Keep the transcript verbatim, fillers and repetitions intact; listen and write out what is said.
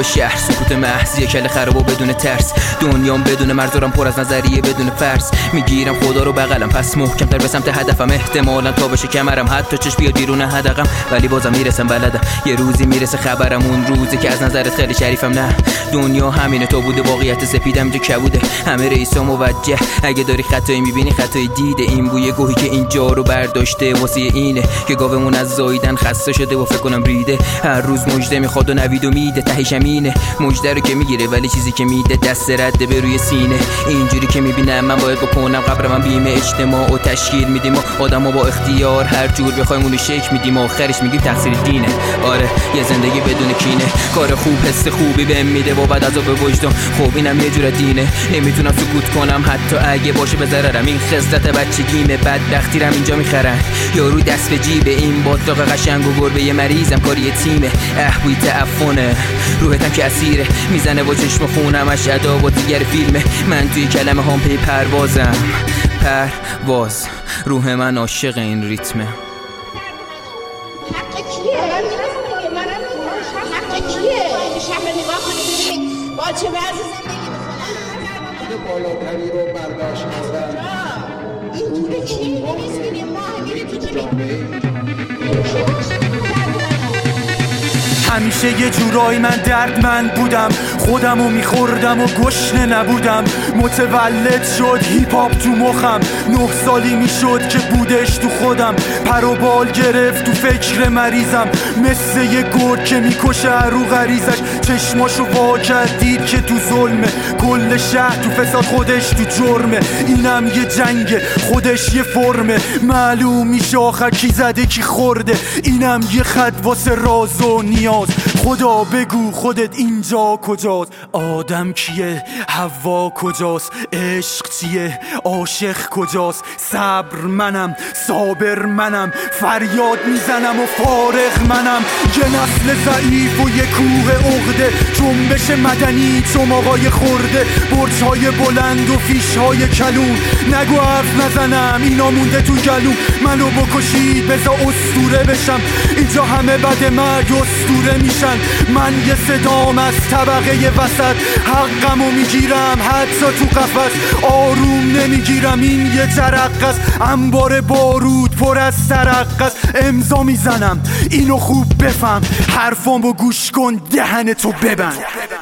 شهر، سکوت محض یک کل خراب و بدون ترس. دنیام بدون مرزارم پر از نظریه بدون فرض. میگیرم خدا رو بغلم پس محکم‌تر به سمت هدفم، احتمالاً تا بشه کمرم حتی چش بیاد بیرون حدقم، ولی بازم میرسم بلدم. یه روزی میرسه خبرم، اون روزی که از نظرت خیلی شریفم. نه دنیا همینه تو بوده، واقعیت سپیدم جو کبوده. همه رئیسا موجه، اگه داری خطایی میبینی خطای دیده. این بوی گوهی که اینجا رو برداشته واسه اینه که گاومون از زاییدن خسته شده و فکر کنم ریده. هر روز مژده میخواد و نوید و میده، تهش همینه. مژده رو که میگیره ولی چیزی که میده دست رده به روی سینه. اینجوری که میبینم من باید بکنم قبر من بیمه اجتماع و تشکیل میدیم و آدمو با اختیار هر جور بخوایم اونو شک میدیم و آخرش میگیم تقصیر دینه. آره یه زندگی بدون کینه، کار خوب حس خوبی بهم میده و بعد عذاب وجدان. خب اینم یه جور دینه، نمیتونم سکوت کنم حتی اگه باشه به ضررم. این خصلت بچگیمه، بدبختی رم اینجا میخرن. یارو دست به جیب این باطلاق قشنگ و گربه مریضم، کاری تیمه. احوی تعفنه روحتم که اسیره، میزنه با چشم خونمش ادا و دیگر فیلمه. من توی کلمه هم پی پروازم، پرواز. روح من عاشق این ریتمه. حق کیه؟ منم حق کیه؟ شهر نگاه کنید با چه وضع زندگی میکنن؟ بالاتری رو برداشت کردن. این جوره چیه؟ نیست که ماه میره تو جمعه. همیشه یه جورایی من دردمند بودم، خودمو میخوردم و گشنه نبودم. متولد شد هیپ هاپ تو مخم، نه سالی میشد که بودش تو خودم. پر و بال گرفت تو فکر مریضم، مثل یه گرگ که میکشه رو غریزش. چشماشو وا کرد دید که تو ظلمه، کل شهر تو فساد خودش تو جرمه. اینم یه جنگه خودش یه فرمه، معلوم میشه آخر کی زده کی خورده. اینم یه خط واسه راز و نیاز. خدا بگو خودت اینجا کجاست؟ آدم کیه؟ حوا کجاست؟ عشق چیه؟ عاشق کجاست؟ صبر منم، صابر منم، فریاد میزنم و فارغ منم. یه نسل ضعیف و یه کوه عقده، جنبش مدنی چون آقای خورده. برج‌های بلند و فیش‌های کلون، نگو حرف نزنم اینا مونده تو گلوم. منو بکشید بذار اسطوره بشم، اینجا همه بد مرگ اسطوره میشن. من یه صدام از طبقه وسط، حقمو میگیرم حتی تو قفس. آروم نمیگیرم این یه جرقه است، انبار بارود پر از سرقه است. امضا میزنم اینو خوب بفهم، حرفامو گوش کن دهنتو ببند.